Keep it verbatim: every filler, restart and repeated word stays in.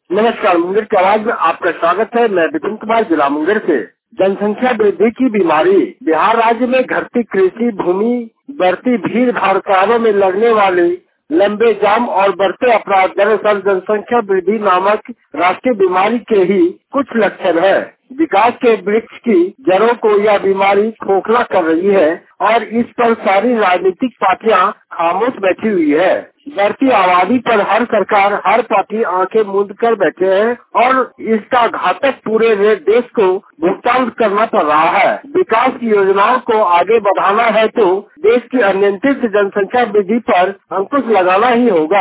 नमस्कार, मुंगेर की आवाज में आपका स्वागत है। मैं विपिन कुमार, जिला मुंगेर से। जनसंख्या वृद्धि की बीमारी। बिहार राज्य में घटती कृषि भूमि, बढ़ती भीड़ भाड़, कारों में लगने वाली लंबे जाम और बढ़ते अपराध दरअसल जनसंख्या वृद्धि नामक राष्ट्रीय बीमारी के ही कुछ लक्षण है। विकास के वृक्ष की जड़ों को यह बीमारी खोखला कर रही है और इस पर सारी राजनीतिक पार्टियां खामोश बैठी हुई है। बढ़ती आबादी पर हर सरकार, हर पार्टी आंखें मूंद कर बैठे हैं और इसका घातक पूरे देश को भुगतान करना पड़ रहा है। विकास की योजनाओं को आगे बढ़ाना है तो देश की अनियंत्रित जनसंख्या वृद्धि पर अंकुश लगाना ही होगा।